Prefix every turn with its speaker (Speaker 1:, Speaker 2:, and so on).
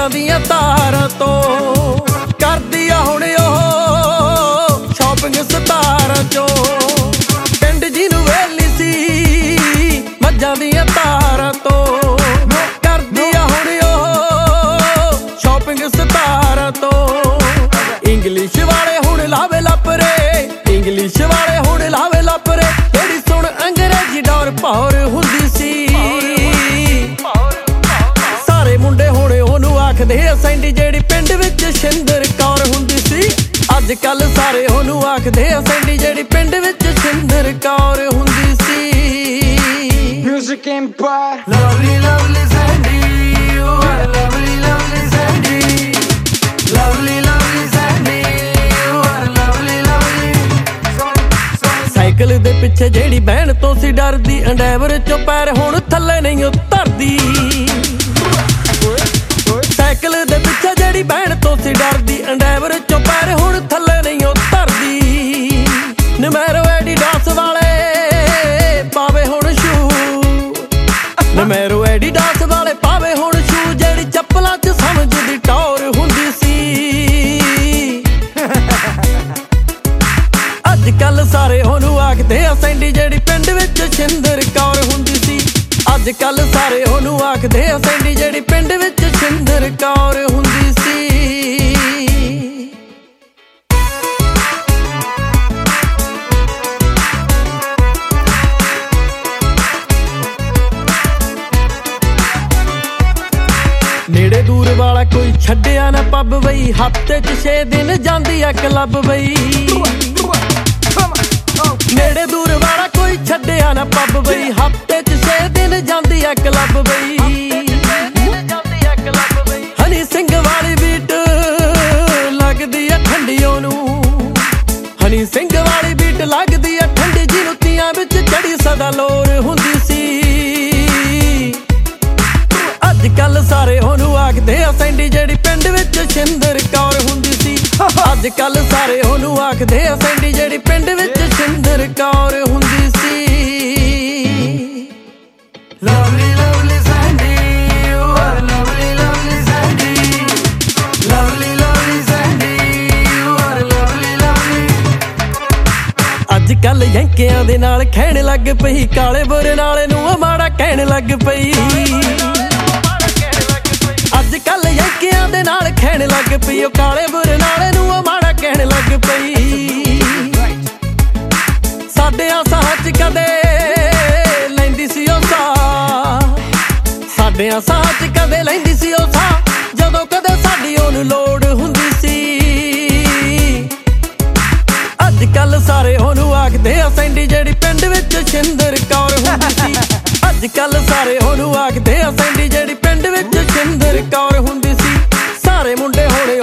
Speaker 1: ਮੱਝਾਂ ਦੀਆਂ ਧਾਰਾਂ ਤੋਂ ਕਰਦੀ ਆ ਹੁਣ ਉਹ ਸ਼ਾਪਿੰਗ ਸਤਾਰਾਂ ਚੋਂ। ਪਿੰਡ ਜੀ ਨੂੰ ਵੇਲੀ ਸੀ ਮੱਝਾਂ ਦੀਆਂ ਧਾਰਾਂ ਤੋਂ ਕਰਦੀ ਆ ਹੁਣ ਉਹ ਸ਼ਾਪਿੰਗ ਸਤਾਰਾਂ ਤੋਂ। ਇੰਗਲਿਸ਼ ਵਾਲੇ ਹੁਣ ਲਾਵੇ ਲਾਪਰੇ, ਇੰਗਲਿਸ਼ ਵਾਲੇ ਹੁਣ ਲਾਵੇ ਲਾਪਰੇ। ਜਿਹੜੀ ਸੁਣ ਅੰਗਰੇਜ਼ੀ ਡੌਰ ਪੌਰ ਹੁੰਦੀ ਸੀ। ਸਾਰੇ ਮੁੰਡੇ ਹੁਣ ਉਹਨੂੰ ਆਖਦੇ ਆ ਸੈਂਡੀ, ਜਿਹੜੀ ਪਿੰਡ ਵਿੱਚ ਸ਼ਿੰਦਰ ਕੌਰ ਹੁੰਦੀ ਸੀ। ਅੱਜ ਕੱਲ ਸਾਰੇ ਉਹਨੂੰ ਆਖਦੇ ਆ ਸੈਂਡੀ, ਜਿਹੜੀ ਪਿੰਡ ਵਿੱਚ ਸ਼ਿੰਦਰ ਕੌਰ ਹੁੰਦੀ ਸੀ।
Speaker 2: Music Empire,
Speaker 1: Lovely, lovely Sandy, you are lovely, lovely Sandy. Lovely, lovely Sandy, you are lovely, lovely। Cycle ਦੇ ਪਿੱਛੇ ਜਿਹੜੀ ਬਹਿਣ ਤੋਂ ਸੀ ਡਰਦੀ, ਅੰਡੈਵਰ ਚੋਂ ਪੈਰ ਹੁਣ ਥੱਲੇ ਨਹੀਂ ਉਤਰਦੀ। ਸਾਈਕਲ ਦੇ ਪਿੱਛੇ ਜਿਹੜੀ ਬਹਿਣ ਤੋਂ ਸੀ ਡਰਦੀ, ਅੰਡੈਵਰ ਚੋਂ ਪੈਰ ਹੁਣ ਥੱਲੇ ਨਹੀਂ ਉਤਰਦੀ। ਨਮੈਰੋ ਐਡੀਡਾਸ ਵਾਲੇ ਪਾਵੇ ਹੁਣ ਸ਼ੂ, ਨਮੈਰੋ ਐਡੀਡਾਸ ਵਾਲੇ ਪਾਵੇ ਹੁਣ ਸ਼ੂ। ਜਿਹੜੀ ਚੱਪਲਾਂ 'ਚ ਸਮਝਦੀ ਟੌਰ ਹੁੰਦੀ ਸੀ। ਅੱਜ ਕੱਲ ਸਾਰੇ ਉਹਨੂੰ ਆਖਦੇ ਆ ਸੈਂਡੀ, ਜਿਹੜੀ ਪਿੰਡ ਵਿੱਚ ਸ਼ਿੰਦਰ ਕੌਰ ਹੁੰਦੀ ਸੀ। ਅੱਜ ਕੱਲ ਸਾਰੇ ਉਹਨੂੰ ਆਖਦੇ ਆ ਸੈਂਡੀ, ਜਿਹੜੀ ਪਿੰਡ ਵਿੱਚ ਸ਼ਿੰਦਰ ਕੌਰ ਹੁੰਦੀ ਸੀ। ਨੇੜੇ ਦੂਰ ਵਾਲਾ ਕੋਈ ਛੱਡਿਆ ਨਾ ਪੱਬ ਬਈ, ਹਫ਼ਤੇ 'ਚ 6 ਦਿਨ ਜਾਂਦੀ ਆ ਕਲੱਬ ਬਈ। ਨੇੜੇ ਦੂਰ ਵਾਲਾ ਕੋਈ ਛੱਡਿਆ ਨਾ ਪੱਬ ਬਈ, ਹਫ਼ਤੇ 'ਚ 6 ਦਿਨ ਜਾਂਦੀ ਆ ਕਲੱਬ ਬਈ। ਹਨੀ ਸਿੰਘ ਵਾਲੀ ਬੀਟ ਲੱਗਦੀ ਆ ਠੰਡੀ ਉਹਨੂੰ, ਹਨੀ ਸਿੰਘ ਵਾਲੀ ਬੀਟ ਲੱਗਦੀ ਆ ਠੰਡੀ। ਜਿਹਨੂੰ ਤੀਆਂ ਵਿੱਚ ਚੜੀ ਸਦਾ ਲੋਰ ਹੁੰਦੀ ਸੀ। ਅੱਜ ਕੱਲ ਸਾਰੇ ਉਹਨੂੰ ਆਖਦੇ ਆ ਸੈਂਡੀ, ਜਿਹੜੀ ਪਿੰਡ ਵਿੱਚ ਸ਼ਿੰਦਰ ਕੌਰ ਹੁੰਦੀ ਸੀ। ਅੱਜ ਕੱਲ ਸਾਰੇ ਉਹਨੂੰ ਆਖਦੇ ਆ ਸੈਂਡੀ, ਜਿਹੜੀ ਪਿੰਡ ਵਿੱਚ ਸ਼ਿੰਦਰ ਕੌਰ ਹੁੰਦੀ ਸੀ। Lovely, lovely Sandy, you are lovely, lovely Sandy. Lovely, lovely Sandy, you are lovely, lovely। ਅੱਜ ਕੱਲ ਯੰਕਿਆਂ ਦੇ ਨਾਲ ਖਹਿਣ ਲੱਗ ਪਈ, ਕਾਲੇ ਬੁਰੇ ਨਾਲੇ ਨੂੰ ਮਾੜਾ ਕਹਿਣ ਲੱਗ ਪਈ। ਅੱਜ ਕੱਲ ਯੰਕਿਆਂ ਦੇ ਨਾਲ ਖਹਿਣ ਲੱਗ ਪਈ, ਉਹ ਕਾਲੇ ਬੁਰੇ ਨਾਲੇ ਨੂੰ ਮਾੜਾ ਕਹਿਣ ਲੱਗ ਪਈ। ਸਾਡਿਆਂ ਸਾਹ 'ਚ ਕਦੇ ਲੈਂਦੀ ਸੀ ਉਹ ਸਾਹ, ਸਾਡਿਆਂ ਸਾਹ 'ਚ ਕਦੇ ਲੈਂਦੀ ਸੀ ਉਹ ਸਾਹ, ਜਦੋਂ ਕਦੇ ਸਾਡੀ ਉਹਨੂੰ ਲੋੜ ਹੁੰਦੀ ਸੀ। ਅੱਜ ਕੱਲ ਸਾਰੇ ਉਹਨੂੰ ਆਖਦੇ ਆ ਸੈਂਡੀ, ਜਿਹੜੀ ਪਿੰਡ ਵਿੱਚ ਸ਼ਿੰਦਰ ਕੌਰ ਹੁੰਦੀ ਸੀ। ਅੱਜ ਕੱਲ ਸਾਰੇ ਉਹਨੂੰ ਆਖਦੇ ਆ ਸੈਂਡੀ, ਜਿਹੜੀ ਪਿੰਡ ਵਿੱਚ ਸ਼ਿੰਦਰ ਕੌਰ ਹੁੰਦੀ ਸੀ। ਸਾਰੇ ਮੁੰਡੇ ਹੁਣ